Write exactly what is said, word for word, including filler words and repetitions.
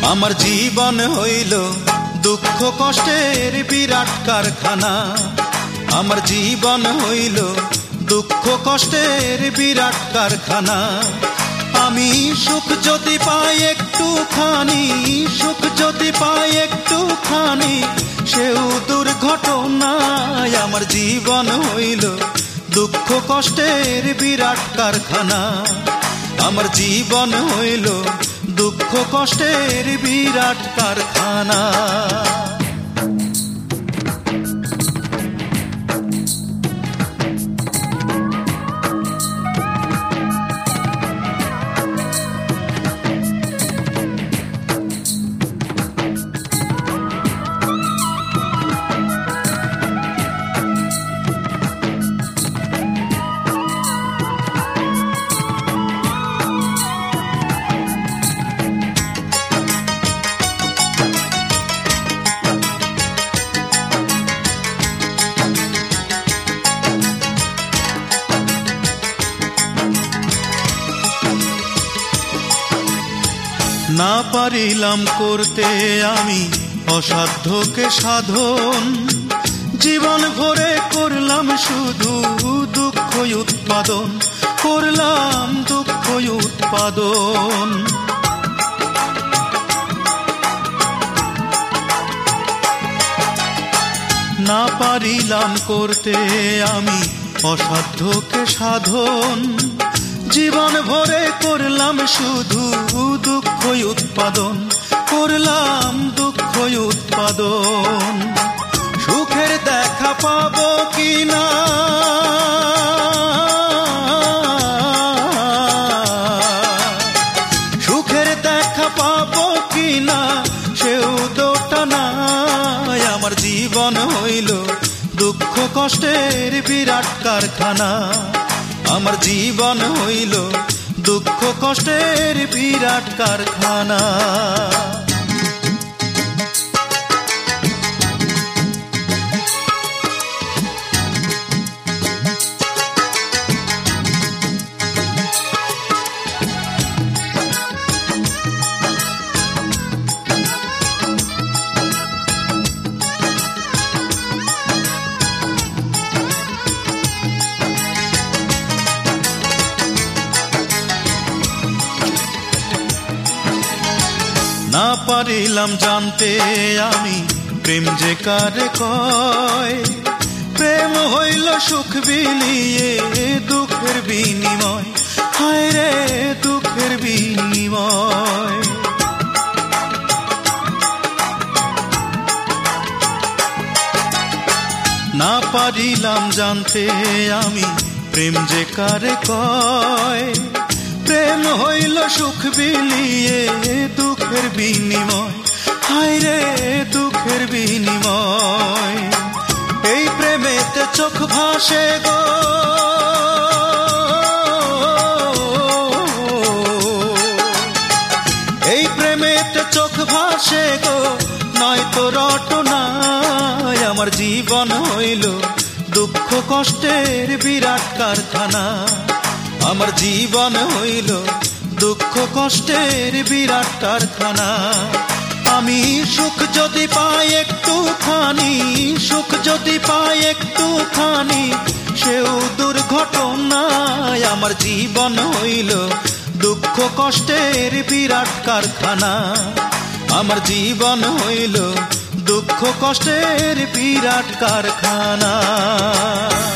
আমার জীবন হইল দুঃখ কষ্টের বিরাট কারখানা। আমার জীবন হইল দুঃখ কষ্টের বিরাট কারখানা। আমি সুখ যদি পাই একটুখানি, সুখ যদি পাই একটুখানি, সেও দুর্ঘটনায়। আমার জীবন হইল দুঃখ কষ্টের বিরাট কারখানা। আমার জীবন হইল দুঃখ কষ্টের বিরাট কারখানা। না পারিলাম করতে আমি অসাধ্যকে সাধন, জীবন ভরে করলাম শুধু দুঃখ উৎপাদন, করলাম দুঃখ উৎপাদন। না পারিলাম করতে আমি অসাধ্যকে সাধন, জীবন ভরে করলাম শুধু দুঃখ উৎপাদন, করলাম দুঃখ উৎপাদন। সুখের দেখা পাবো কিনা, সুখের দেখা পাবো কিনা, সেও দোটা নাই। আমার জীবন হইল দুঃখ কষ্টের বিরাট কারখানা। আমার জীবন হইল দুঃখ কষ্টের বিরাট কারখানা। না পারিলাম জানতে আমি প্রেম যে কারে কয়, প্রেম হইল সুখ বিলিয়ে দুঃখের বিনিময়, হায় রে দুঃখের বিনিময়। না পারিলাম জানতে আমি প্রেম যে কারে কয়, প্রেম হইল সুখ বিলিয়ে দুঃখের বিনিময়, হায় রে দুঃখের বিনিময়। এই প্রেমেতে চোখ ভাসে গো, এই প্রেমেতে চোখ ভাসে গো, নয়তো রটনায়। আমার জীবন হইল দুঃখ কষ্টের বিরাট কারখানা। আমার জীবন হইল দুঃখ কষ্টের বিরাট কারখানা। আমি সুখ যদি পাই একটুখানি, সুখ যদি পাই একটুখানি, সেও দুর্ঘটনায়। আমার জীবন হইল দুঃখ কষ্টের বিরাট কারখানা। আমার জীবন হইল দুঃখ কষ্টের বিরাট কারখানা।